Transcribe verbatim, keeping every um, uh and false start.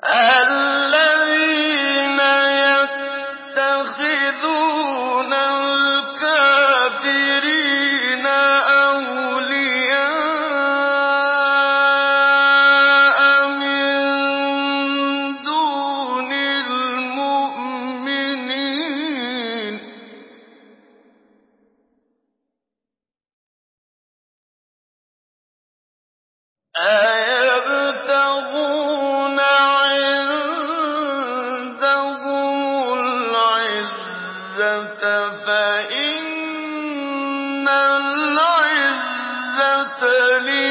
الَّذِينَ يَتَّخِذُونَ الْكَافِرِينَ أَوْلِيَاءَ مِن دُونِ الْمُؤْمِنِينَ ۚ أَيَبْتَغُونَ عِندَهُمُ الْعِزَّةَ فَإِنَّ الْعِزَّةَ لِلَّهِ